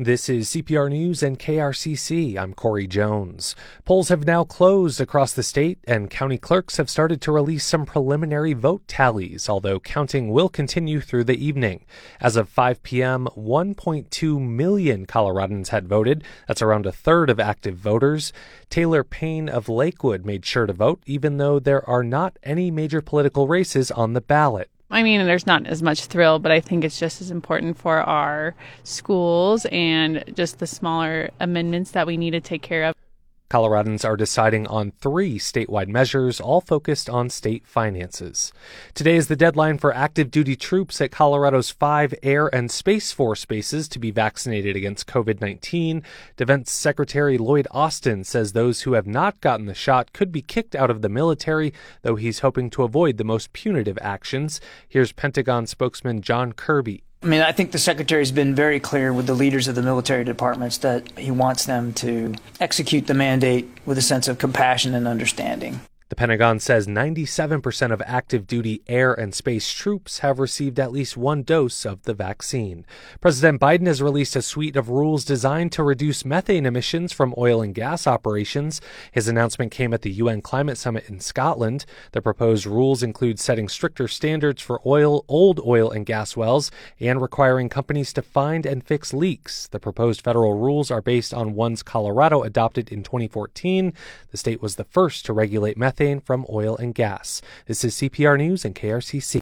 This is CPR News and KRCC. I'm Corey Jones. Polls have now closed across the state, and county clerks have started to release some preliminary vote tallies, although counting will continue through the evening. As of 5 p.m., 1.2 million Coloradans had voted. That's around a third of active voters. Taylor Payne of Lakewood made sure to vote, even though there are not any major political races on the ballot. I mean, there's not as much thrill, but I think it's just as important for our schools and just the smaller amendments that we need to take care of. Coloradans are deciding on 3 statewide measures, all focused on state finances. Today is the deadline for active duty troops at Colorado's 5 Air and Space Force bases to be vaccinated against COVID-19. Defense Secretary Lloyd Austin says those who have not gotten the shot could be kicked out of the military, though he's hoping to avoid the most punitive actions. Here's Pentagon spokesman John Kirby. I think the Secretary's been very clear with the leaders of the military departments that he wants them to execute the mandate with a sense of compassion and understanding. The Pentagon says 97% of active duty air and space troops have received at least 1 dose of the vaccine. President Biden has released a suite of rules designed to reduce methane emissions from oil and gas operations. His announcement came at the UN Climate Summit in Scotland. The proposed rules include setting stricter standards for old oil and gas wells and requiring companies to find and fix leaks. The proposed federal rules are based on ones Colorado adopted in 2014. The state was the first to regulate methane from oil and gas. This is CPR News and KRCC.